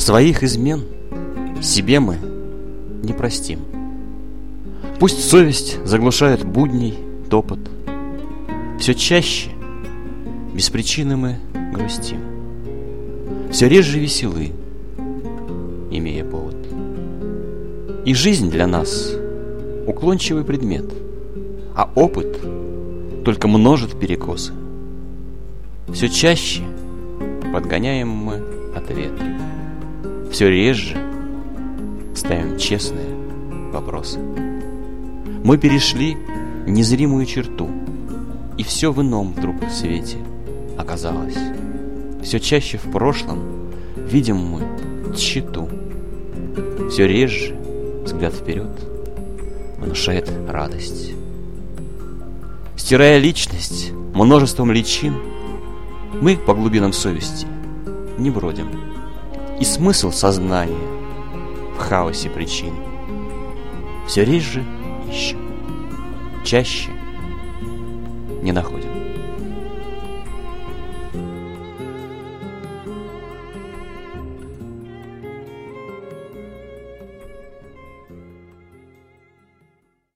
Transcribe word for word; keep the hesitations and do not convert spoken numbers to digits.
Своих измен себе мы не простим. Пусть совесть заглушает будний топот, все чаще без причины мы грустим, все реже веселы, имея повод. И жизнь для нас уклончивый предмет, а опыт только множит перекосы. Все чаще подгоняем мы ответ, все реже ставим честные вопросы. Мы перешли незримую черту, и все в ином вдруг свете оказалось. Все чаще в прошлом видим мы тщету, все реже взгляд вперед внушает радость. Стирая личность множеством личин, мы по глубинам совести не бродим, и смысл сознания в хаосе причин все реже ищем, чаще не находим.